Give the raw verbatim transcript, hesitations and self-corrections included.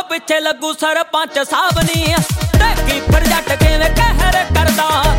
ਪਿੱਛੇ ਲੱਗੂ ਸਰਪੰਚ ਸਾਹਿਬ ਨੀ। ਦੇਖੀ ਫਿਰ ਜੱਟ ਕਿਵੇਂ ਕਹਿਰ ਕਰਦਾ।